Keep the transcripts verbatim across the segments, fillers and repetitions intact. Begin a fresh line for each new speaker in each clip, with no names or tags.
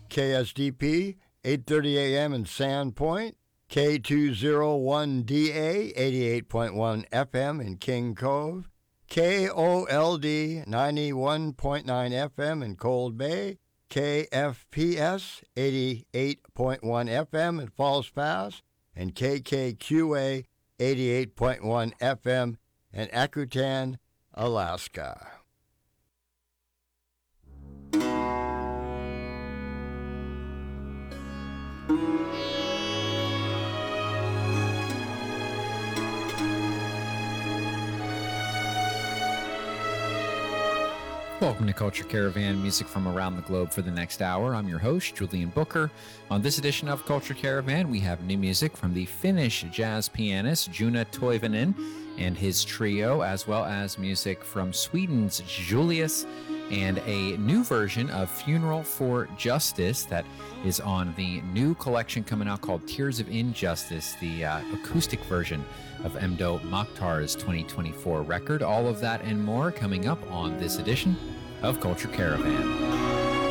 K S D P, eight thirty a.m. in Sandpoint, K two oh one D A, eighty-eight point one F M in King Cove, K O L D, ninety-one point nine F M in Cold Bay, K F P S, eighty-eight point one F M in Falls Pass, and K K Q A, eighty-eight point one F M in Akutan, Alaska.
Welcome to Culture Caravan, music from around the globe for the next hour. I'm your host, Julian Booker. On this edition of Culture Caravan, we have new music from the Finnish jazz pianist Joona Toivonen and his trio, as well as music from Sweden's Julius, and a new version of Funeral for Justice that is on the new collection coming out called Tears of Injustice, the uh, acoustic version of Emdo Mokhtar's twenty twenty-four record. All of that and more coming up on this edition of Culture Caravan.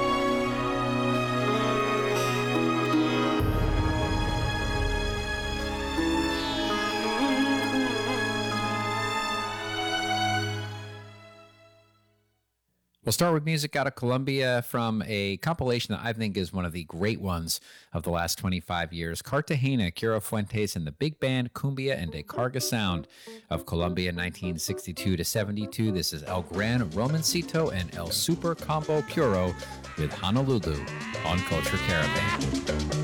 We'll start with music out of Colombia from a compilation that I think is one of the great ones of the last twenty-five years. Cartagena, Kira Fuentes, and the big band Cumbia and De Carga Sound of Colombia, nineteen sixty-two to seventy-two. This is El Gran Romancito and El Super Combo Puro with Honolulu on Culture Caravan.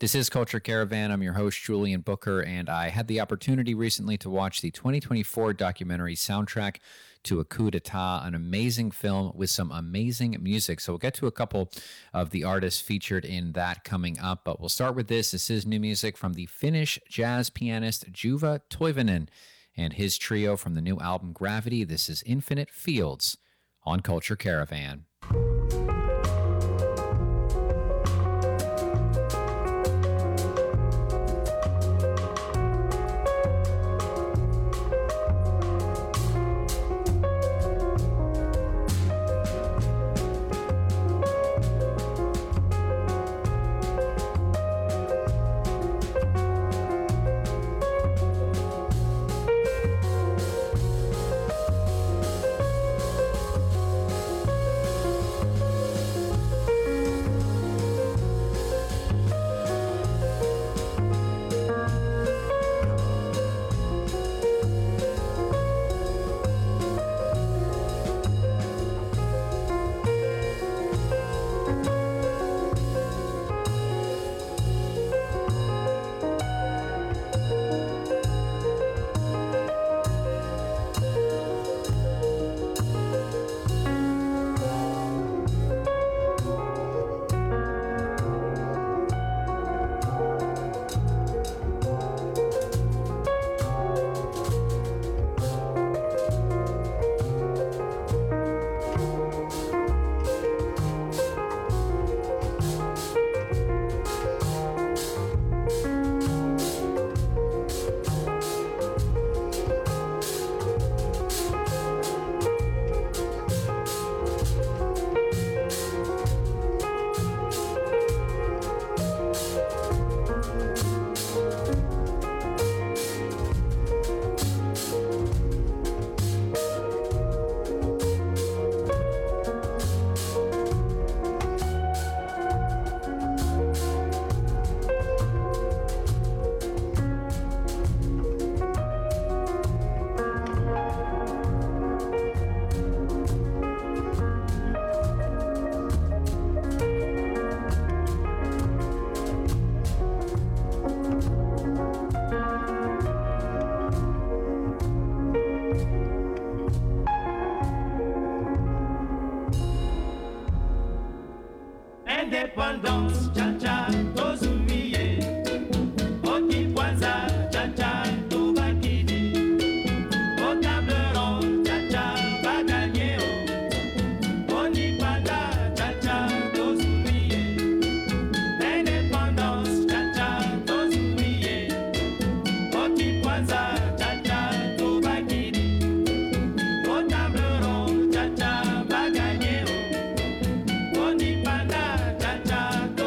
This is Culture Caravan. I'm your host, Julian Booker, and I had the opportunity recently to watch the twenty twenty-four documentary Soundtrack to a Coup d'etat, an amazing film with some amazing music. So we'll get to a couple of the artists featured in that coming up, but we'll start with this. This is new music from the Finnish jazz pianist Juva Toivonen and his trio from the new album Gravity. This is Infinite Fields on Culture Caravan.
Indépendance, cha-cha, tozumiye. Oti Kwanza, cha-cha, tubakidi. Au table ronde, cha-cha, baganye. Oni panda, cha-cha, tozumiye. Indépendance, cha-cha, tozumiye. Oti Kwanza, cha-cha, tubakidi. Au table ronde, cha-cha, baganye. Oni panda, cha-cha,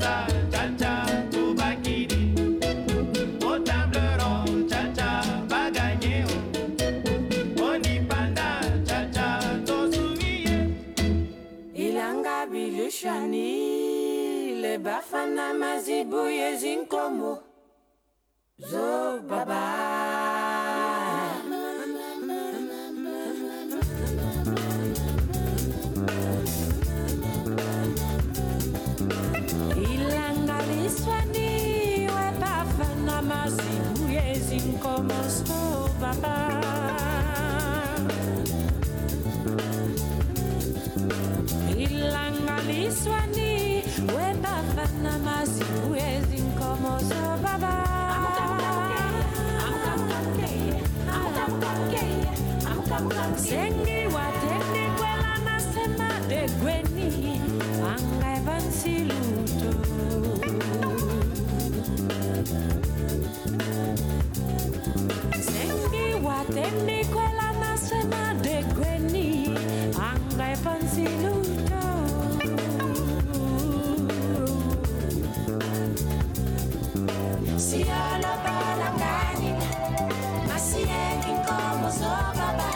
Kwanzaa, cha-cha, tubakiri. Au table ronde, cha-cha, bagagné. On y panda, cha-cha, tozumiye.
Ilanga bilushani, le bafana mazibuye zinkomo. Zo baba. Ilanga liswani, we bafana mazibuye zinkomo. Zo baba. Ilanga liswani, we bafana mazibuye zinkomo. Zo baba. Sengi watende kwela nasema de gweni anga evansi luto. Sengi watende kwela nasema de gweni anga evansi luto. Si ala balangani masiengi como so baba.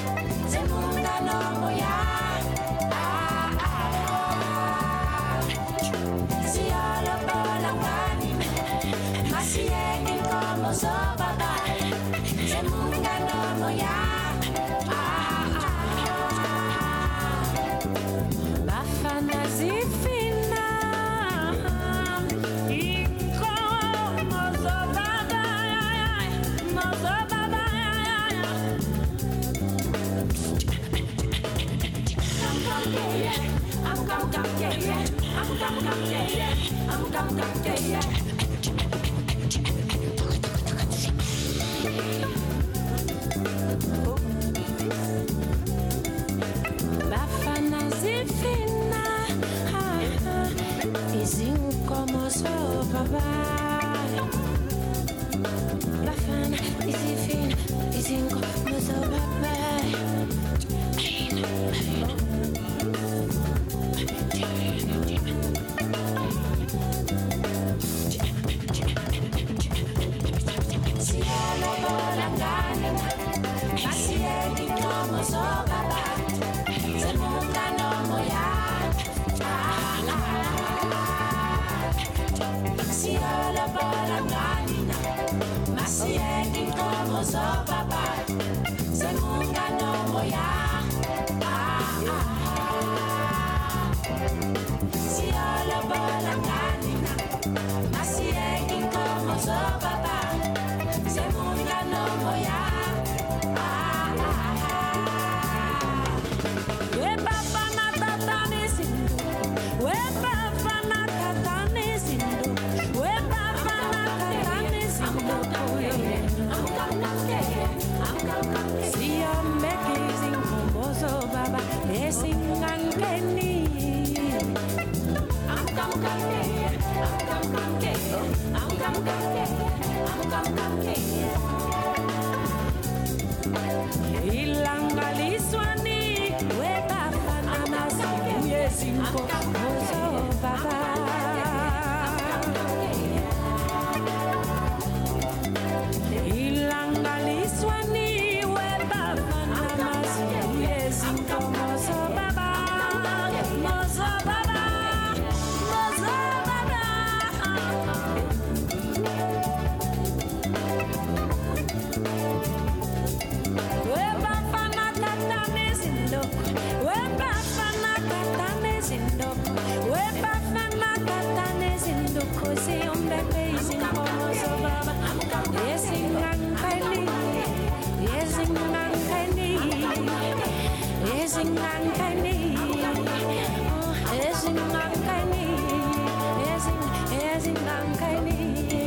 So baba, semunga no moya. Bafana zifina, inko mozo baba, mozo baba. I'm come yeah, I'm come come yeah, I'm come come yeah, I'm come come yeah. Bafana zifina, ha ha, izinkomo so baba. Bafana zifina, izinkomo so baba. Cielo volangani, pacienti como so baba. Semunga no moya. Cielo volangani, pacienti como so baba. Semunga no moya. Cielo volangani, pacienti como so baba. Semunga no moya. We bafana tatani sindu, we bafana tatani sindu, we bafana tatani sindu. I'm come see I'm making combozo baba, esingan keni. I'm come come I'm come come I'm come come I'm come come. Ilanga liswani, we bafana mazibuye zinkomo so baba. Ilanga liswani, we bafana mazibuye zinkomo so baba. Mozo baba, mozo baba. We bafana tatane zindo, we bafana tatane zindo, we bafana tatane zindo. Kosi umbebe izinkomo so baba. Yesingan kani, yesingan kani, yesingan kani, yesingan kani, yesin, yesingan kani.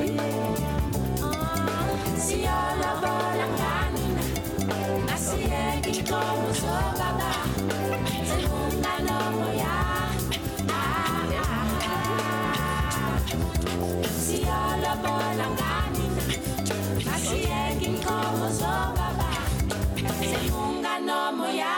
Si ala balangani, nasiegi como so baba. Semunga no moya. Si ala balangani, nasiegi como so baba. Semunga no moya.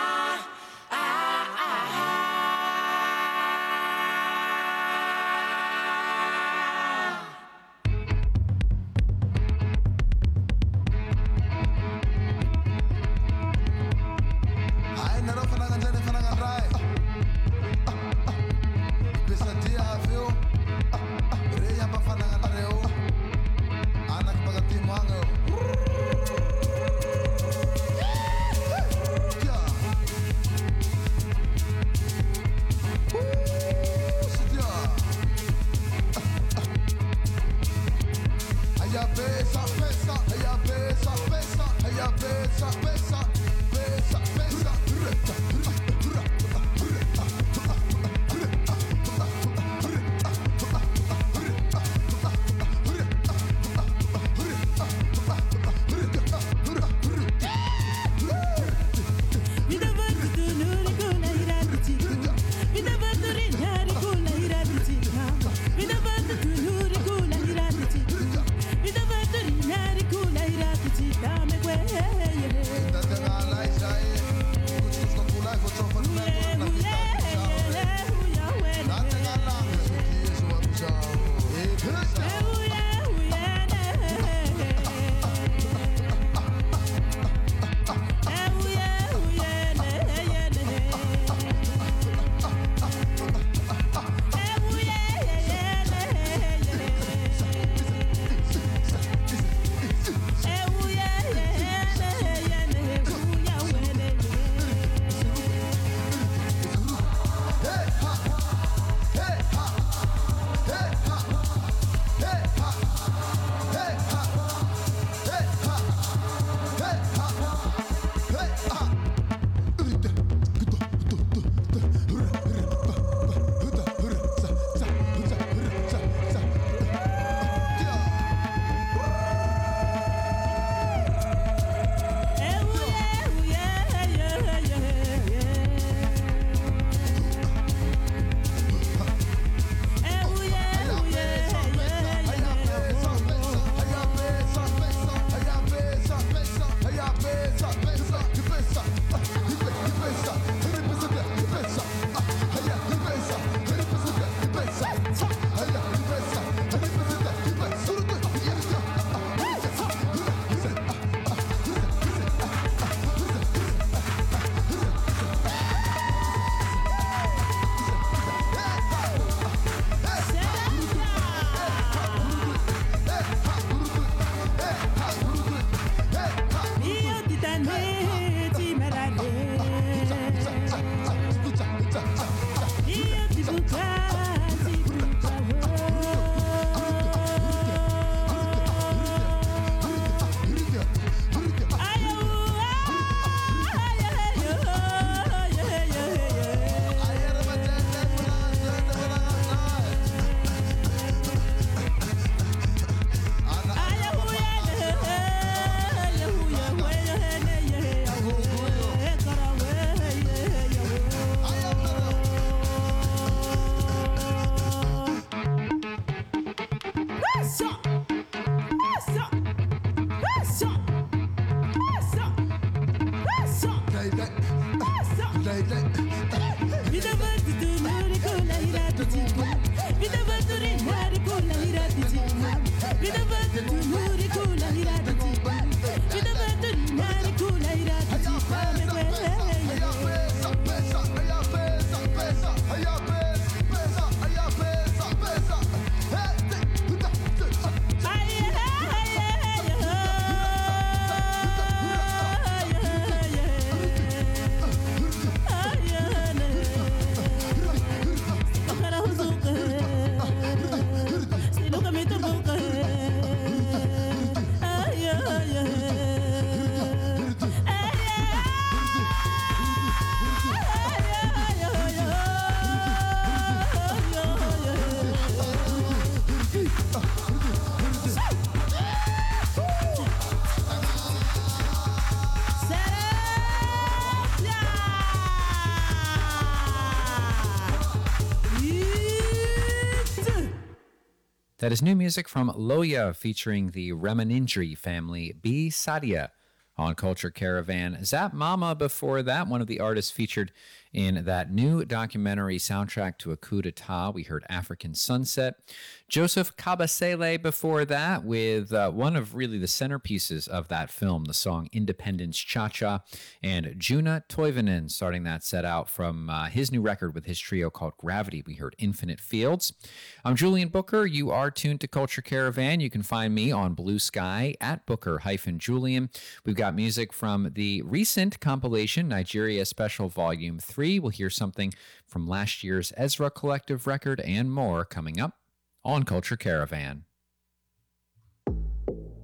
That is new music from Loya featuring the Ramanindri family, B. Sadia, on Culture Caravan. Zap Mama before that, one of the artists featured in that new documentary soundtrack to a coup d'etat. We heard African Sunset. Joseph Kabasele before that with uh, one of really the centerpieces of that film, the song Independence Cha-Cha, and Juna Toivonen starting that set out from uh, his new record with his trio called Gravity. We heard Infinite Fields. I'm Julian Booker. You are tuned to Culture Caravan. You can find me on Blue Sky at Booker-Julian. We've got music from the recent compilation, Nigeria Special Volume three. We'll hear something from last year's Ezra Collective record and more coming up on Culture Caravan.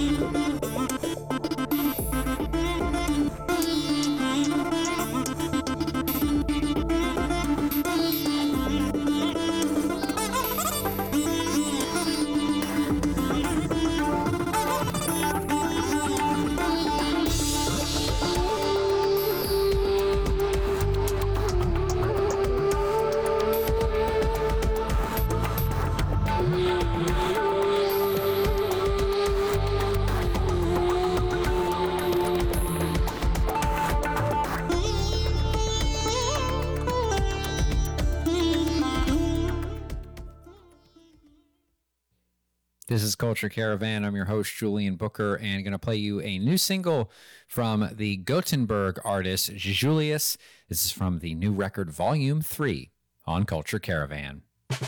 This is Culture Caravan. I'm your host, Julian Booker, and going to play you a new single from the Gothenburg artist Julius. This is from the new record, Volume three, on Culture Caravan.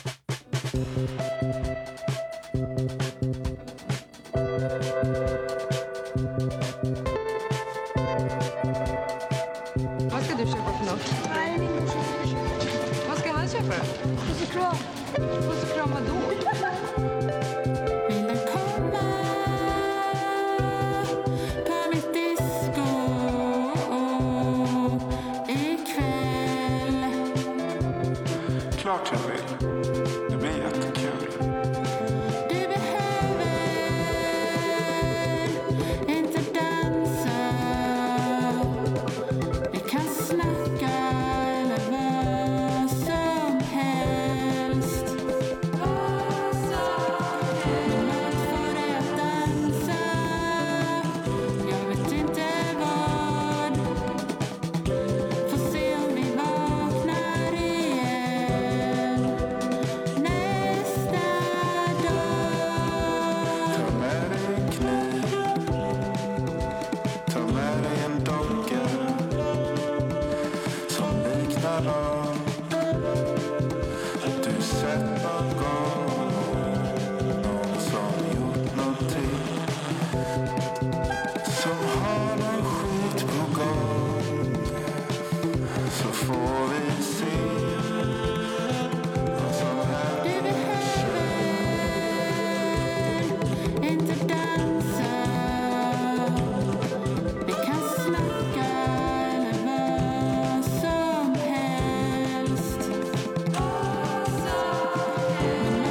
Vad ska du köpa för något?
Nej, min morsa ska köpa.
Vad ska han köpa då?
Puss och kram.
Puss och kram vadå?
Vill du komma på mitt disco ikväll?
Klart jag vill. Det blir jättekul.
Du behöver inte dansa. Vi kan snacka eller vad som helst. Vad som helst. Något får dig att dansa. Jag vet inte vad. Får se om vi vaknar igen nästa dag.
Ta med dig en kniv. Ta med dig en docka som liknar någon du sett någon gång. Någon som gjort någonting, som har någon skit på gång. Så får vi se vad som
Du
händer.
behöver inte dansa. Vi kan snacka eller vad som helst. Men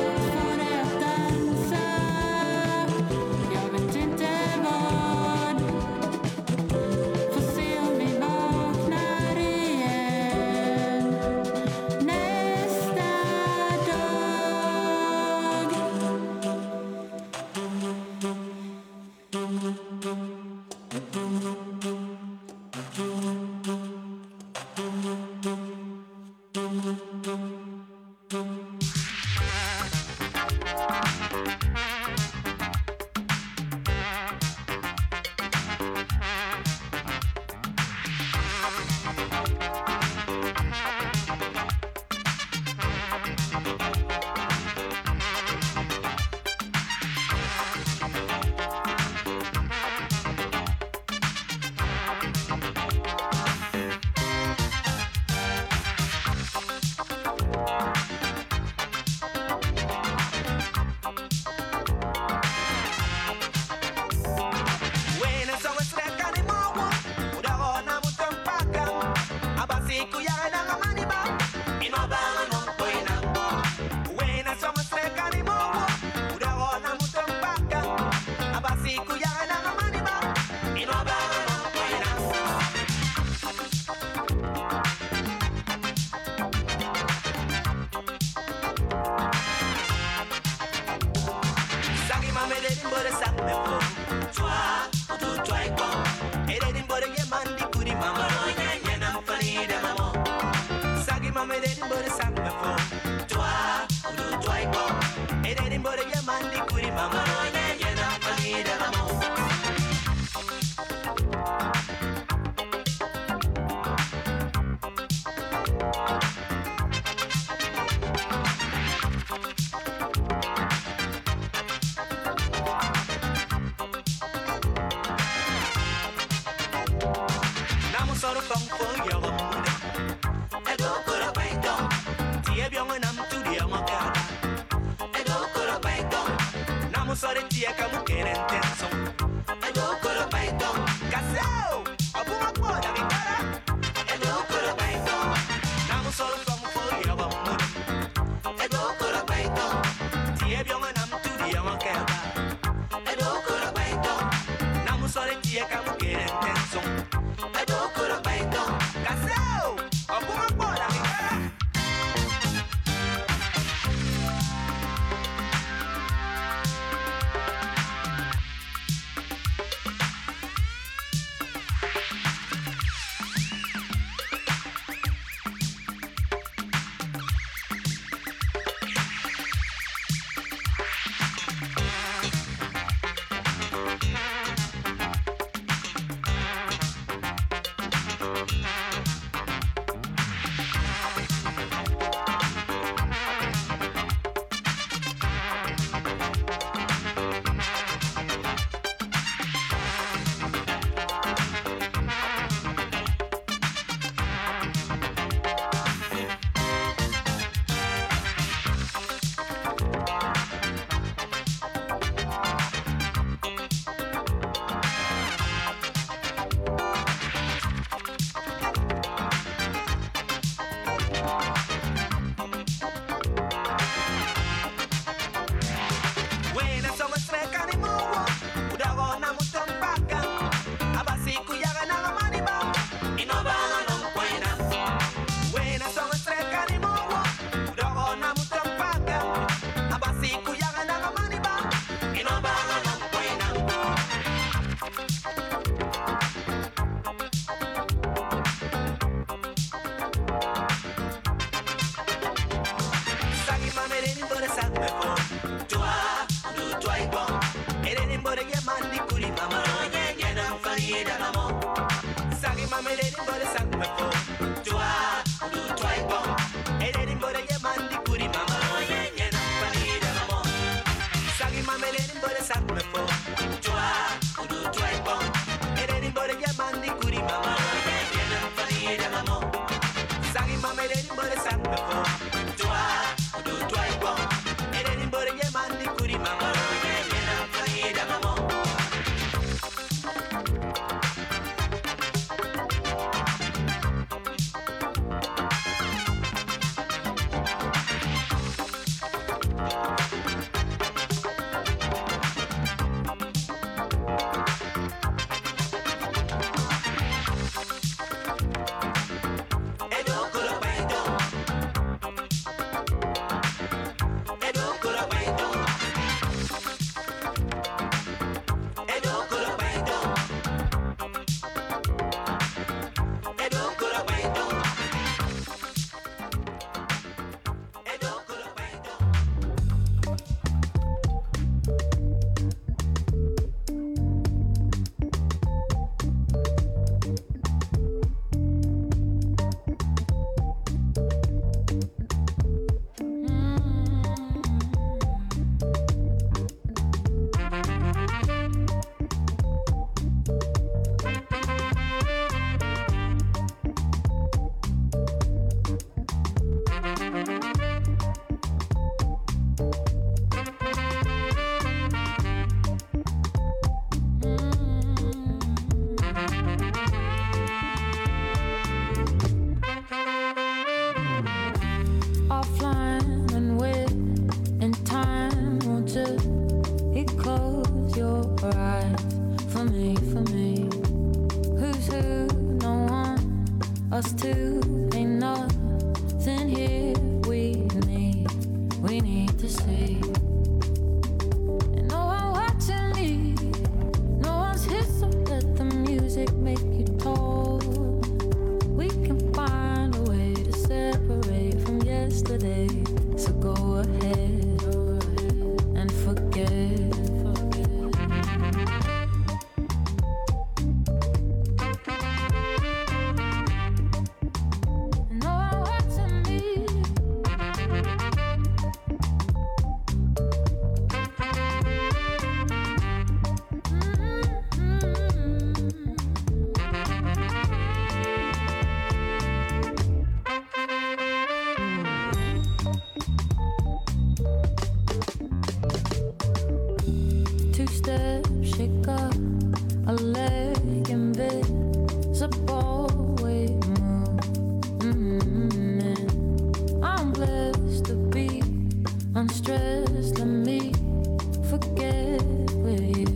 stress, let me forget with you.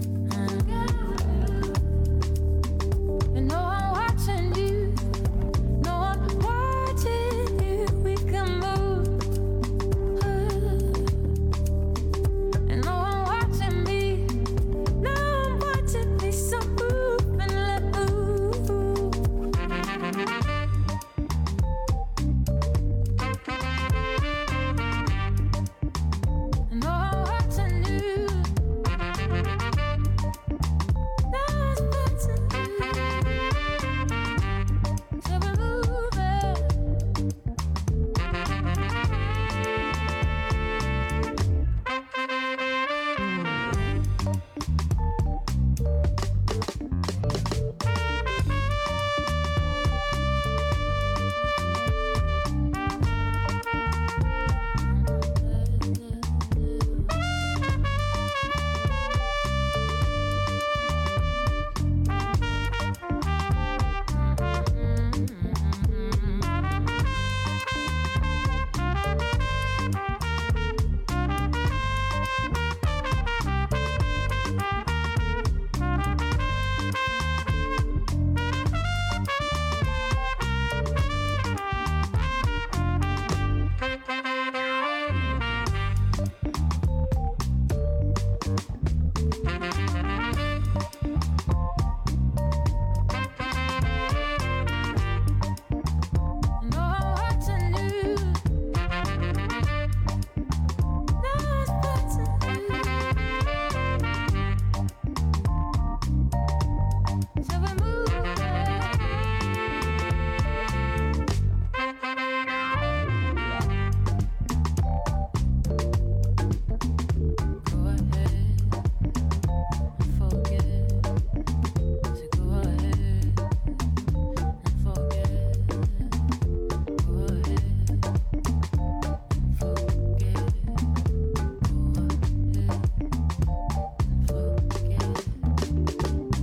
You know I'm watching you. No, I'm watching you. We can move. And no, I'm watching me. No, I'm watching me. So move and let move. And no, I'm watching you. No, I'm watching you. So we're moving. No, I'm watching you. No, I'm watching you. So we're moving. Go ahead and forget. So go ahead and forget. Go ahead and forget. Go ahead and forget.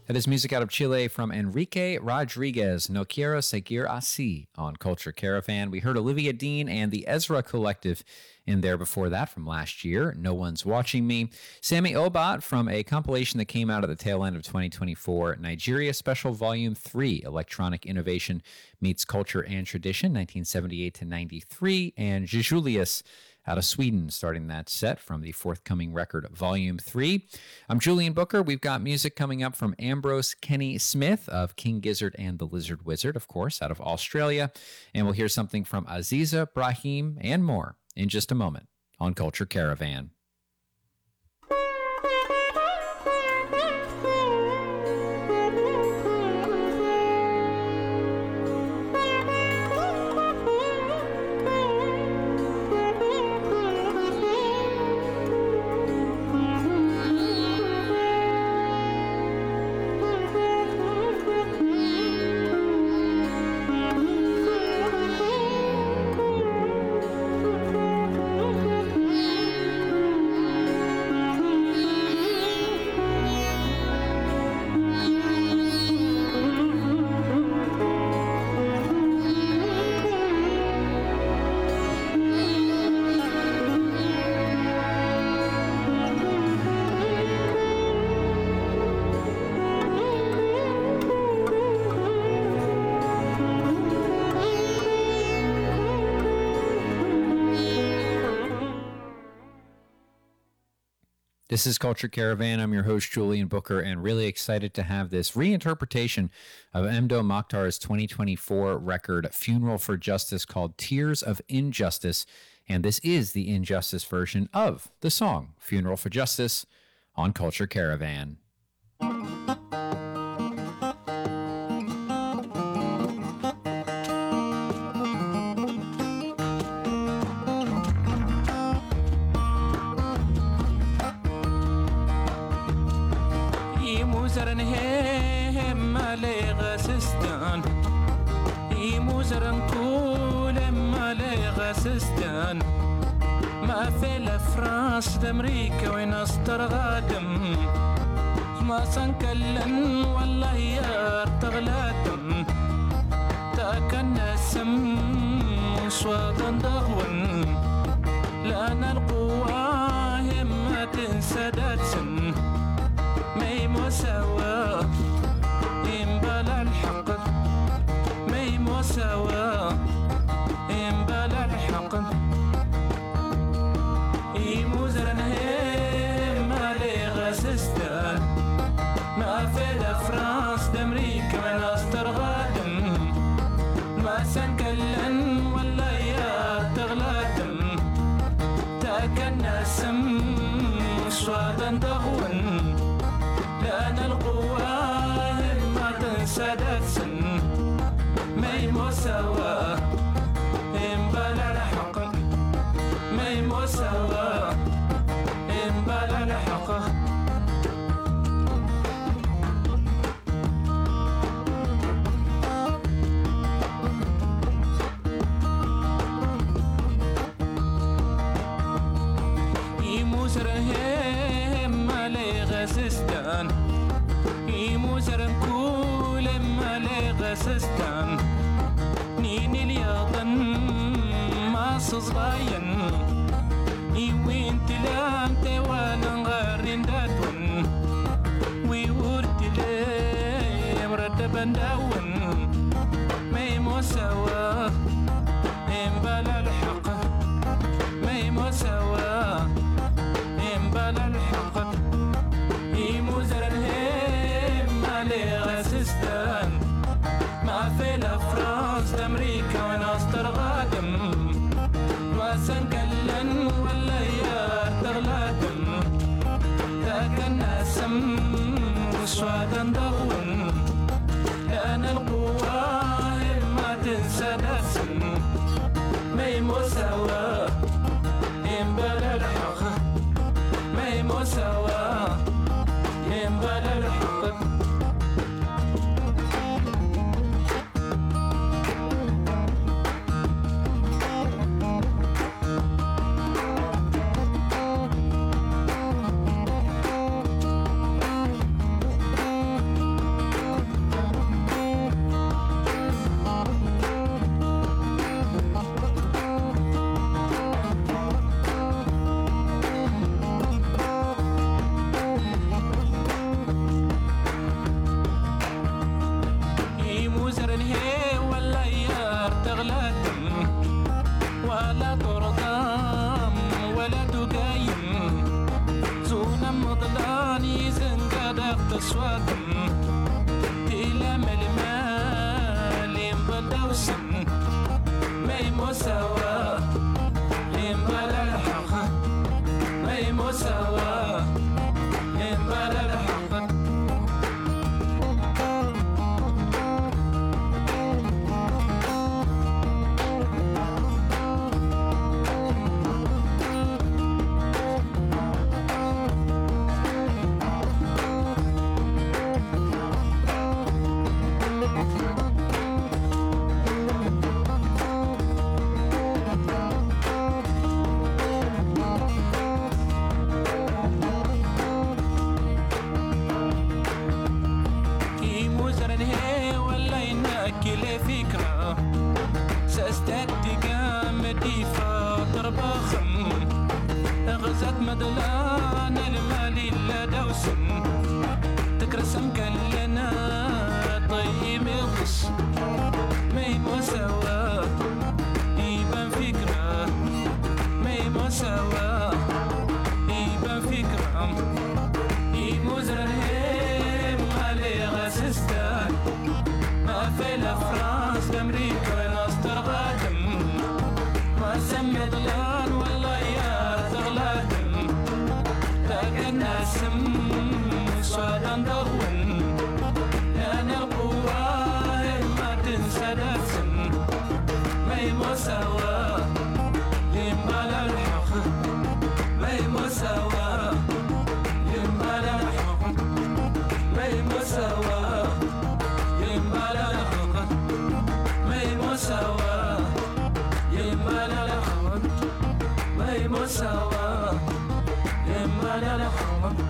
That is music out of Chile from Enrique Rodriguez, No Quiero Seguir Así on Culture Caravan. We heard Olivia Dean and the Ezra Collective in there before that from last year, No One's Watching Me. Sammy Obat from a compilation that came out at the tail end of twenty twenty-four, Nigeria Special Volume three, Electronic Innovation Meets Culture and Tradition, nineteen seventy-eight to ninety-three, and Julius out of Sweden, starting that set from the forthcoming record, Volume three. I'm Julian Booker. We've got music coming up from Ambrose Kenny Smith of King Gizzard and the Lizard Wizard, of course, out of Australia. And we'll hear something from Aziza Brahim and more in just a moment on Culture Caravan. This is Culture Caravan. I'm your host, Julian Booker, and really excited to have this reinterpretation of Mdo Mokhtar's twenty twenty-four record, Funeral for Justice, called Tears of Injustice. And this is the Injustice version of the song, Funeral for Justice, on Culture Caravan.
Muzaran he male gasistan I muzaran kul male gasistan ما في الفرنس d'America وين استرغادم ما سنكلن والله يا تغلاتم تاكن السم صوتا ضغون لأن القوة همة تنسدات سن مي مساواة إنبال الحق مي مساواة إنبال الحق إيموزرن هم مالي غسستان ما في فرنسا d'America من أسترغادم ما سنكلن ولا يا تغلادم تاكن السم صوادا ضغون لأن القوة ما تنسدت سن مي مساواة إنبال الحق مي مساواة إنبال الحق يموزرهم مالي غزستان يموزرن كل مالي غزستان نيني الياضن ما صزباين يوين تلام توانا غارين داتون ويورد لي مرتبا داون مي مساواة إنبال الحق مي مساواة إنبال الحق يموزرن هم مالي غسستان ما في فرنسا d'America وين أسترغادم ما سنكلن ولا يا تغلادم تاكن السم صوادا ضغون لأن القوة ما تنسدت سن مي مساواة إنبال الحق مي مساواة إنبال الحق ولا ترضام ولا تقايم زونا مضلاني زنقادق تسوادم إلى ملمال ينبدوسم ما يمساوى ينبال الحق ما يمساوى ينبال الحق مدلان المالي لا دوسن تكرسم كلنا طيب الغش ما يمساوى يبان فكرة ما يمساوى يبان فكرة يموزر الهيم مالي غاسستان ما في لا فرنسا لأمريكا ناصدر غادم ما سمي ضلان والله يا زغلادم الناسم صادن ضون أنا القوة ما تنسى داسم ما يمساوى ينبال الحق ما يمساوى ينبال الحق ما يمساوى ينبال الحق ما يمساوى ينبال الحق ما يمساوى ينبال الحق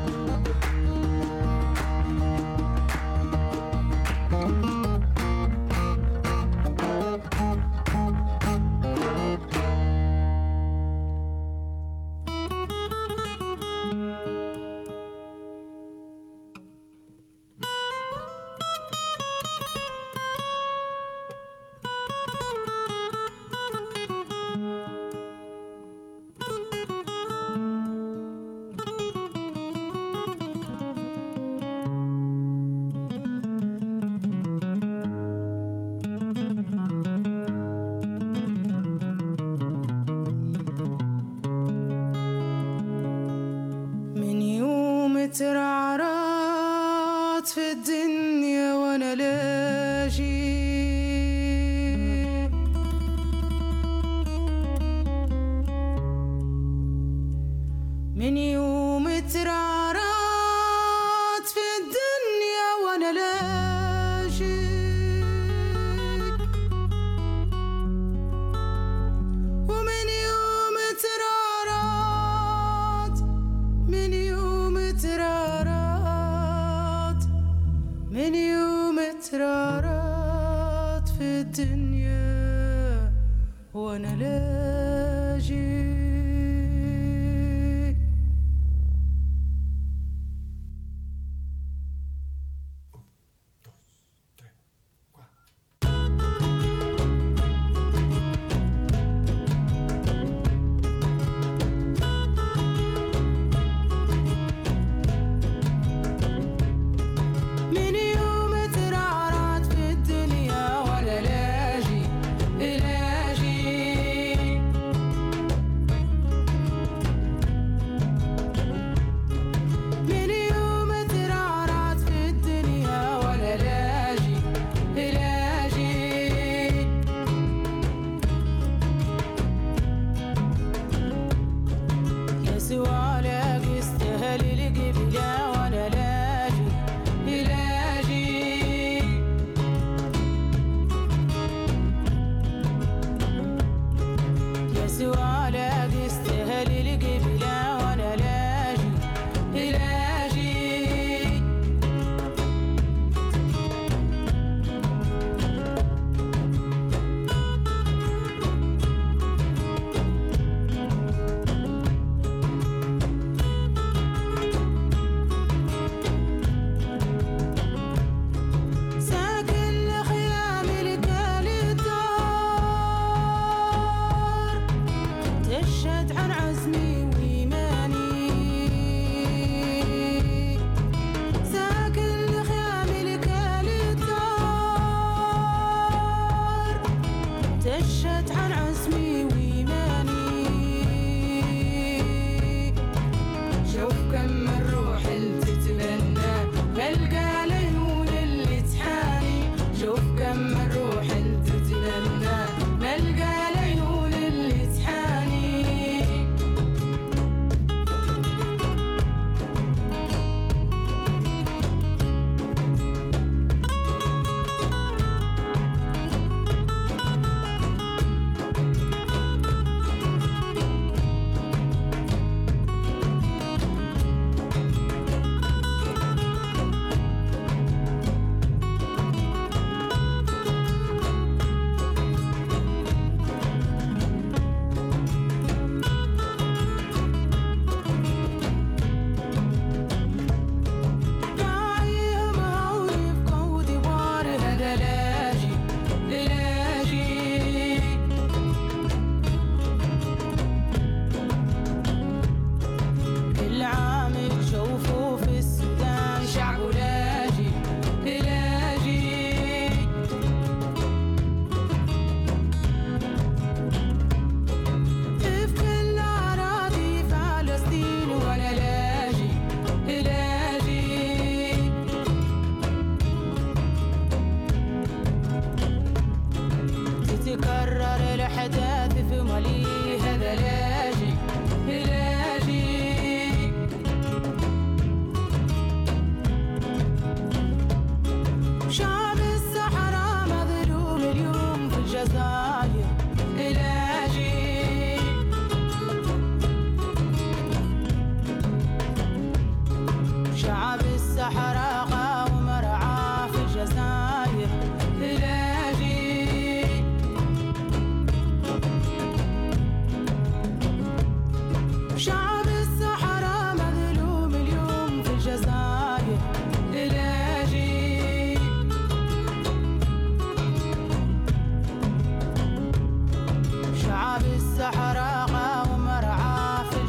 ترعرات في الدنيا وانا لاجي من يوم ترعرات في الدنيا وانا لاجي ومن يوم ترعرات من يوم ترارات من يوم ترارات في الدنيا وانا لاجي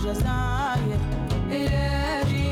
جزاير إلاجي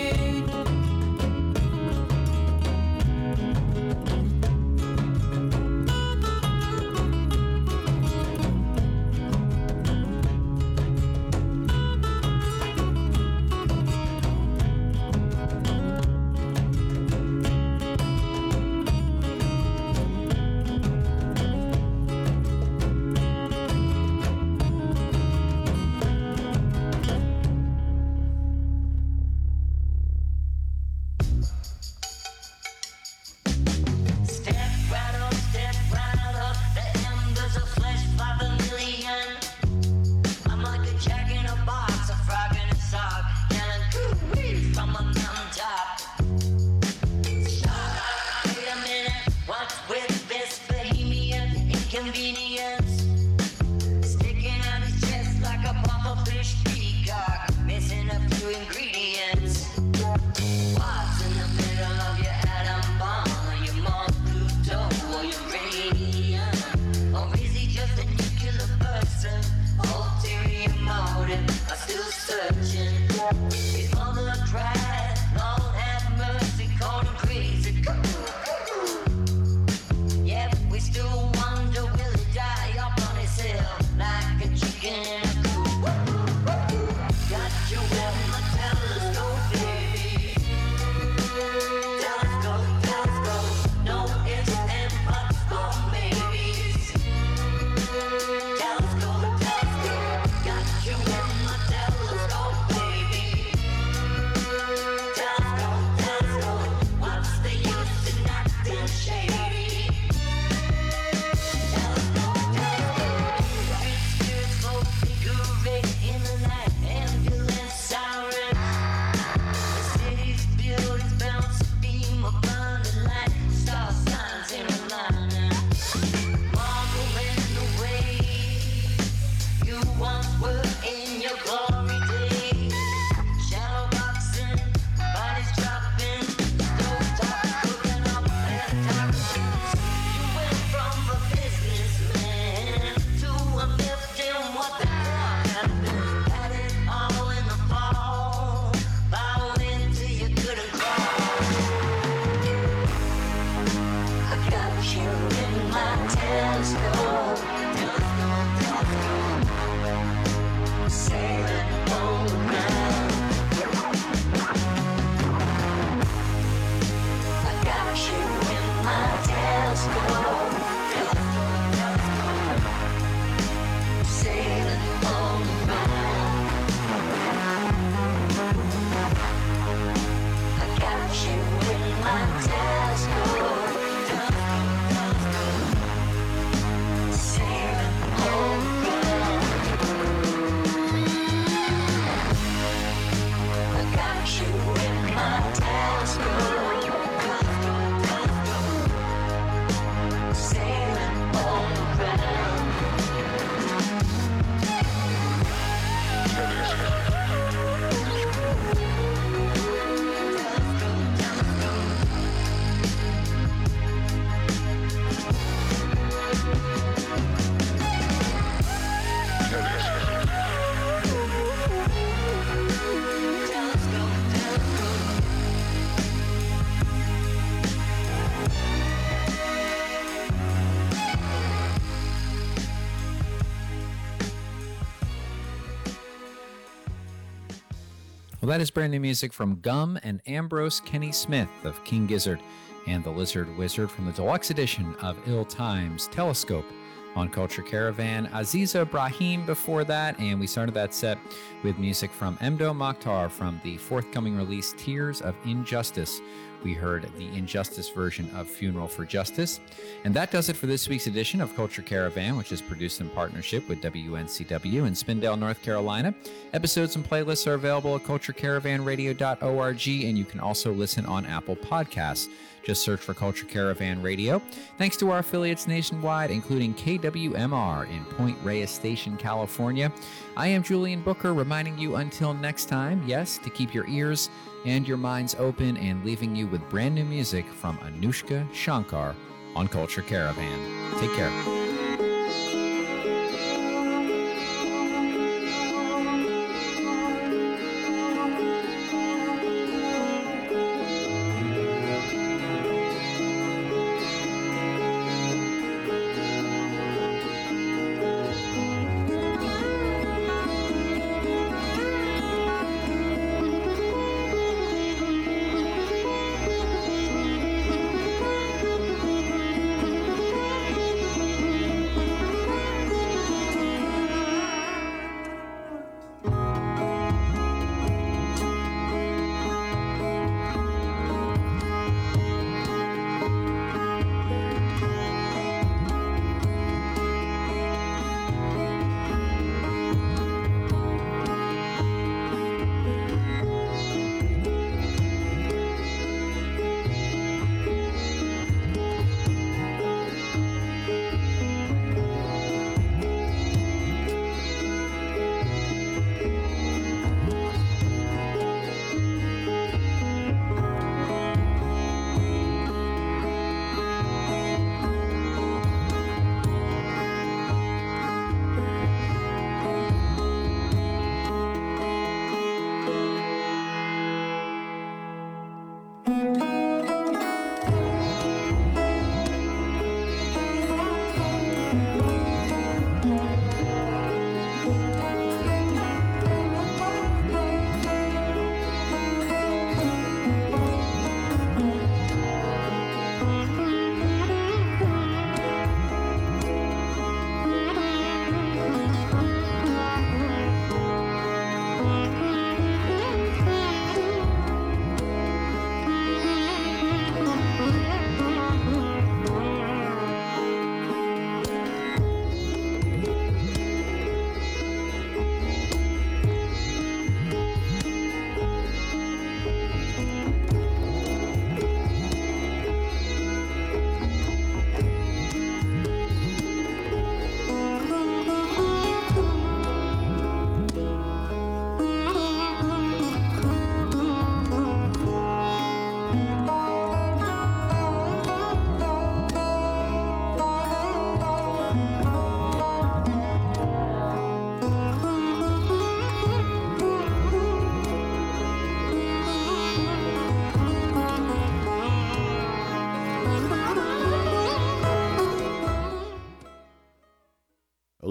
Well, that is brand new music from Gum and Ambrose Kenny Smith of King Gizzard and the Lizard Wizard from the deluxe edition of Ill Times Telescope on Culture Caravan. Aziza Ibrahim before that, and we started that set with music from Emdo Mokhtar from the forthcoming release Tears of Injustice. We heard the Injustice version of Funeral for Justice. And that does it for this week's edition of Culture Caravan, which is produced in partnership with W N C W in Spindale, North Carolina. Episodes and playlists are available at culture caravan radio dot org, and you can also listen on Apple Podcasts. Just search for Culture Caravan Radio. Thanks to our affiliates nationwide, including K W M R in Point Reyes Station, California. I am Julian Booker, reminding you until next time, yes, to keep your ears and your minds open, and leaving you with brand new music from Anushka Shankar on Culture Caravan. Take care.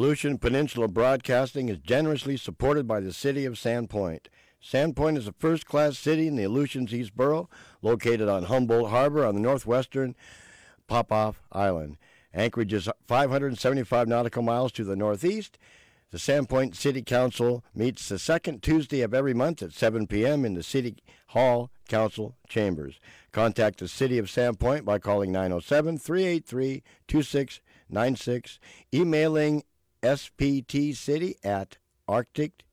Aleutian Peninsula Broadcasting is generously supported by the city of Sandpoint. Sandpoint is a first-class city in the Aleutians East Borough, located on Humboldt Harbor on the northwestern Popoff Island. Anchorage is five hundred seventy-five nautical miles to the northeast. The Sandpoint City Council meets the second Tuesday of every month at seven p.m. in the City Hall Council Chambers. Contact the City of Sandpoint by calling nine oh seven, three eight three, two six nine six, emailing s p t city at arctic